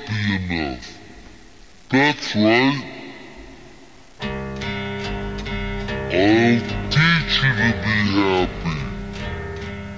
happy enough. That's right. I'll teach you to be happy.